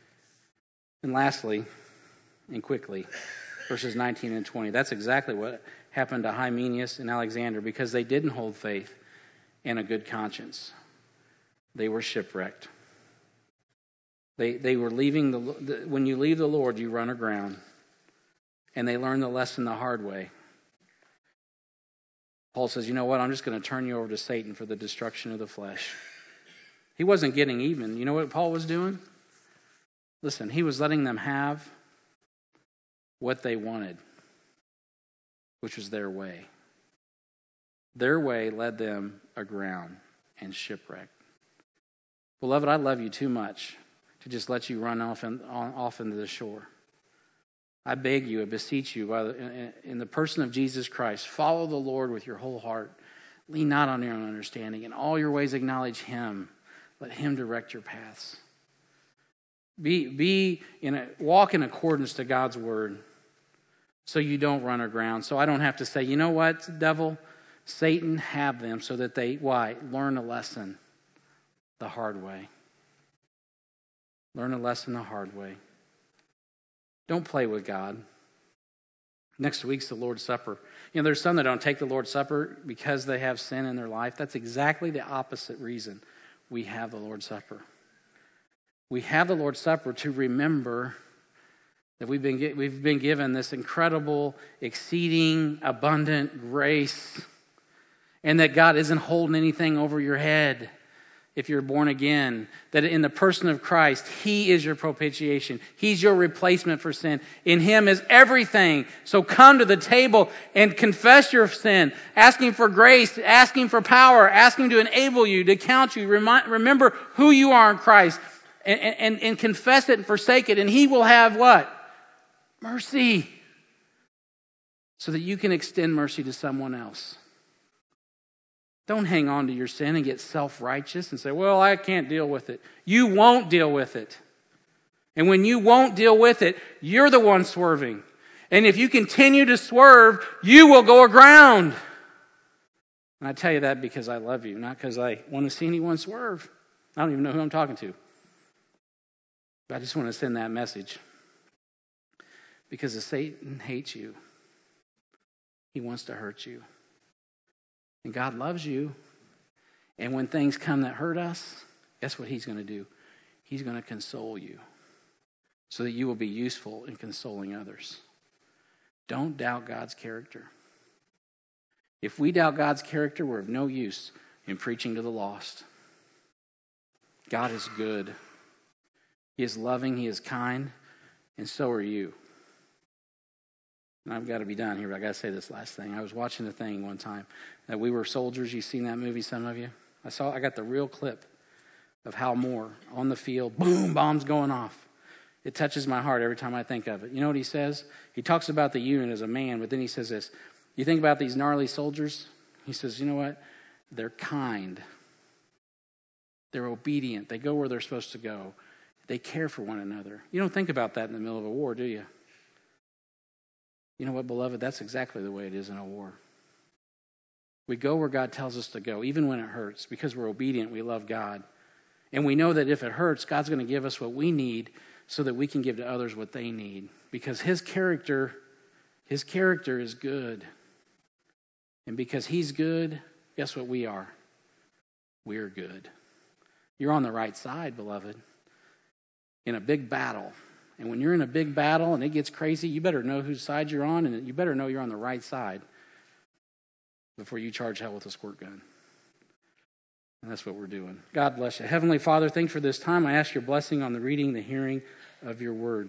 And lastly, and quickly, verses nineteen and twenty. That's exactly what happened to Hymenaeus and Alexander because they didn't hold faith and a good conscience. They were shipwrecked. They they were leaving the, the when you leave the Lord, you run aground. And they learned the lesson the hard way. Paul says, you know what? I'm just going to turn you over to Satan for the destruction of the flesh. He wasn't getting even. You know what Paul was doing? Listen, he was letting them have what they wanted, which was their way. Their way led them aground and shipwrecked. Beloved, I love you too much to just let you run off, in, off into the shore. I beg you, I beseech you, by the, in the person of Jesus Christ, follow the Lord with your whole heart. Lean not on your own understanding. In all your ways acknowledge Him. Let Him direct your paths. Be, be in a, walk in accordance to God's word so you don't run aground. So I don't have to say, you know what, devil, Satan, have them so that they, why? Learn a lesson the hard way. Learn a lesson the hard way. Don't play with God. Next week's the Lord's Supper. You know, there's some that don't take the Lord's Supper because they have sin in their life. That's exactly the opposite reason we have the Lord's Supper. We have the Lord's Supper to remember that we've been we've been given this incredible, exceeding, abundant grace, and that God isn't holding anything over your head if you're born again. That in the person of Christ, He is your propitiation. He's your replacement for sin. In Him is everything. So come to the table and confess your sin, asking for grace, asking for power, asking to enable you, to count you. Remind, remember who you are in Christ, and, and, and confess it and forsake it, and He will have what? Mercy. So that you can extend mercy to someone else. Don't hang on to your sin and get self-righteous and say, well, I can't deal with it. You won't deal with it. And when you won't deal with it, you're the one swerving. And if you continue to swerve, you will go aground. And I tell you that because I love you, not because I want to see anyone swerve. I don't even know who I'm talking to. But I just want to send that message. Because if Satan hates you, he wants to hurt you. And God loves you. And when things come that hurt us, guess what He's going to do? He's going to console you so that you will be useful in consoling others. Don't doubt God's character. If we doubt God's character, we're of no use in preaching to the lost. God is good. He is loving. He is kind. And so are you. And I've got to be done here, but I got to say this last thing. I was watching a thing one time that we were soldiers. You've seen that movie, some of you? I saw. I got the real clip of Hal Moore on the field. Boom, bombs going off. It touches my heart every time I think of it. You know what he says? He talks about the unit as a man, but then he says this. You think about these gnarly soldiers? He says, you know what? They're kind. They're obedient. They go where they're supposed to go. They care for one another. You don't think about that in the middle of a war, do you? You know what, beloved? That's exactly the way it is in a war. We go where God tells us to go, even when it hurts, because we're obedient, we love God. And we know that if it hurts, God's going to give us what we need so that we can give to others what they need. Because His character, His character is good. And because He's good, guess what we are? We're good. You're on the right side, beloved, in a big battle. And when you're in a big battle and it gets crazy, you better know whose side you're on, and you better know you're on the right side before you charge hell with a squirt gun. And that's what we're doing. God bless you. Heavenly Father, thanks for this time. I ask your blessing on the reading, the hearing of your word.